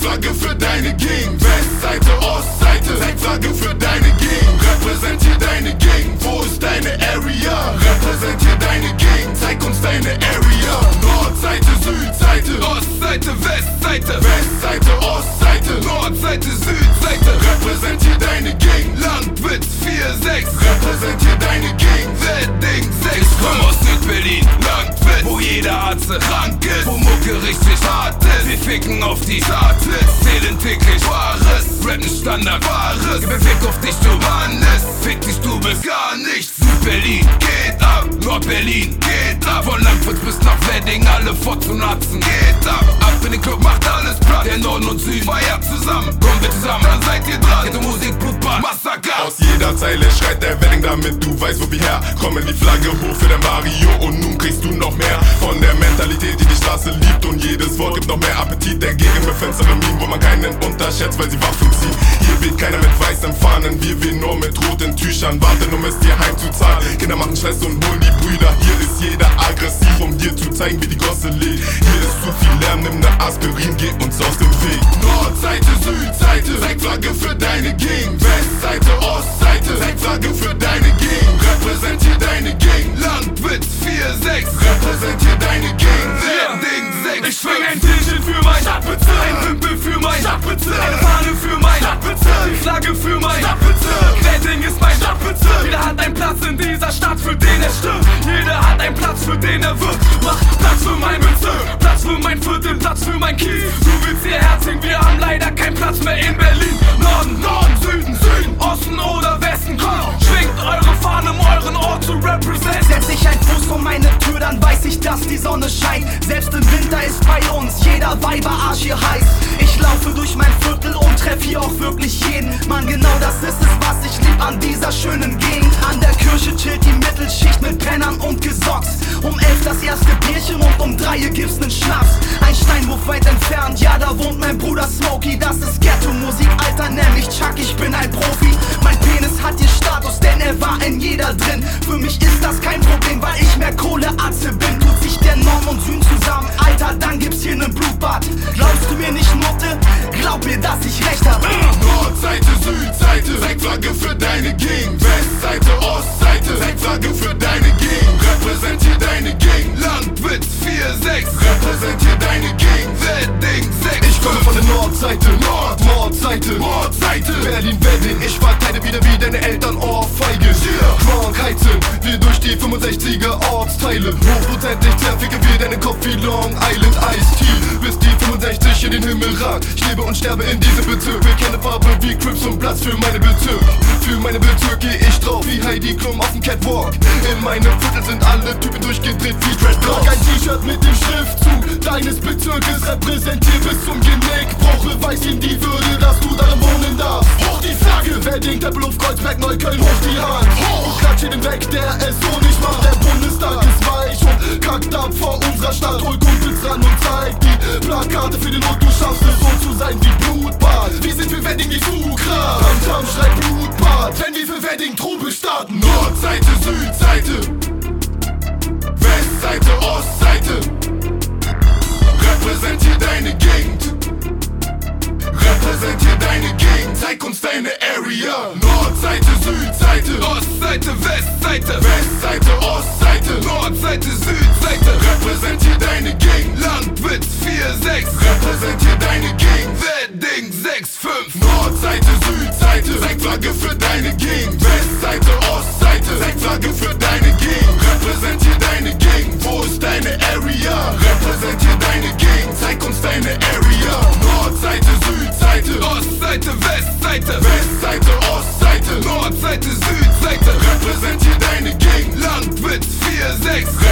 Flagge für deine Gegend. Westseite, Ostseite, zeig Flagge für deine Gegend. Repräsentier deine Gegend, wo ist deine Area? Repräsentier deine Gegend, zeig uns deine Area. Nordseite, Südseite, Ostseite, Westseite, Westseite, Ostseite, Nordseite, Südseite. repräsentier deine Gegend. Landwitz 4-6, Repräsentier deine Gegend. Wedding 6. Ich komm aus Südberlin, Landwitz, wo jeder Arzt krank ist, wo Mucke richtig hart ist. Wir ficken auf die Chartlist, zählen täglich Wahres, rappen Standard Wahres. Gib Fick auf dich, du Hannes, fick dich, du bist gar nichts. Südberlin geht ab, Nordberlin geht ab, von Landwitz bis nach Wedding, alle fort zu Natzen geht ab. Ab in den Club, macht alles platt, der Norden und Süden feiert zusammen. Kommen wir zusammen, dann seid ihr dran. Ghetto Musik, Blutbad, Massaker. Aus jeder Zeile schreit der Wedding, damit du weißt, wo wir herkommen. Die Flagge hoch für dein Mario und nun kriegst du noch mehr von der Mentalität, die die Straße liebt. Und jedes Wort gibt noch mehr Appetit. Der Gegenbefenster Meme, wo man keinen unterschätzt, weil sie Waffen ziehen. Hier weht keiner mit weißen Fahnen, wir wehen nur mit roten Tüchern. Warten, um es dir heimzuzahlen. Kinder machen Stress und holen die Brüder. Hier ist jeder aggressiv, um dir zu zeigen, wie die Gosse lebt. Hier ist zu viel Lärm, nimm ne Aspirin, geh uns aus dem Weg. Nordseite, Südseite, zeig Flagge für deine Gegend. Westseite, Ostseite, zeig Flagge für deine Gegend. Repräsentier deine Gegend. Landwitz 4-6, Repräsentier deine Gegend. Wedding 6. Ich schwing ein T-Shirt für mein Stadtbezirk, ein Wimpel für mein Stadtbezirk, eine Fahne für mein Stadtbezirk, die Flagge für mein Stadtbezirk. Wedding ist mein Stadtbezirk. Jeder hat einen Platz in dieser Stadt, für den er stirbt. Jeder hat einen Platz, für den er wirbt. Mach Platz für mein Bezirk, Platz für mein Viertel, Platz für mein Kiez. Du willst hierher ziehen, wir haben leider keinen Platz mehr in Berlin. Norden, Norden, Süden, Süden, Osten oder Westen, komm, schwingt eure Fahne, um euren Ort zu representen. Setz ich einen Fuß vor meine Tür, dann weiß ich, dass die Sonne scheint. Selbst im Winter ist bei uns jeder Weiberarsch hier heiß. Ich laufe durch mein Viertel und treff hier auch wirklich jeden. Mann, genau das ist es, was ich lieb an dieser schönen Gegend. An der Kirche chillt die Mittelschicht mit Brennern und Gesocks. Um 11 das erste Bierchen und um 3 gibt's nen Schnaps. Ein Steinwurf weit entfernt, ja, da wohnt mein Bruder Smokey. Das ist Ghetto-Musik, Alter, nenn mich Chuck, ich bin ein Profi. Mein Penis hat hier Status, denn er war in jeder drin. Für mich ist das kein Problem, weil ich mehr Kohleatze bin. Tut sich der Nord und Süden zusammen, Alter, dann gibt's hier nen Blutbad. Glaubst du mir nicht, Nutte? Glaub mir, dass ich recht hab. Nordseite, Südseite, zeig Flagge für deine Gegend. Westseite, Ostseite, zeig Flagge für deine Gegend. Repräsentier deine Gegend. Landwitz 4-6, Repräsentier deine Gegend. Wedding 6. Ich komme von der Nordseite, Nordseite, Nordseite, Berlin, Wedding, ich verteile wieder wie deine Eltern Ohrfeige. Krankheiten, wir durch die 65er Ortsteile. Hochprozentig zerficken wir deinen Kopf wie Long Island Iced Tea. Bis die 65 in den Himmel ragt. Ich lebe und sterbe in diesem Bezirk. Wir kennen Farbe wie Crips und Platz für meine Bezirk. Für meine Bezirk geh ich drauf wie Heidi Klum auf dem Catwalk. In meinem Viertel sind alle Typen durchgedreht wie Dreadlocks. Trag ein T-Shirt mit dem Schriftzug deines Bezirkes, repräsentiert bis zum Genick. Brauche weiß ihm die Würde, dass du darin wohnen darfst. Hoch die Flagge, Wedding, Tempelhof, Kreuzberg, Neukölln, hoch die Hand. Und klatsch den weg, der es so nicht macht. Der Bundestag ist weich und kackt ab vor unserer Stadt. Hol Kumpels ran und zeig die Plakate für den Ort. Du schaffst es so zu sein wie Blutbad. Wir sind für Wedding die Zugkraft. Tamtam schreit Blutbad, wenn wir für Wedding Trubel starten. Nordseite, Südseite, Westseite, Ostseite, repräsentier deine Gegend. Repräsentier deine Gegend, zeig uns deine Area. Nordseite, Südseite, Ostseite, Westseite, Westseite, Ostseite, Nordseite, Südseite. repräsentier deine Gegend. Landwitz 4-6, Repräsentier deine Gegend. Wedding 6-5. Nordseite, Südseite, zeig Flagge für deine Gegend. Westseite, Ostseite, zeig Flagge für deine Gegend. Repräsentier deine Gegend, wo ist deine Area? Repräsentier deine Gegend, zeig uns deine Area. Nordseite, Südseite, Ostseite, Westseite, Westseite, Ostseite, Nordseite, Südseite. repräsentier deine Gegend. Landwitz 4-6,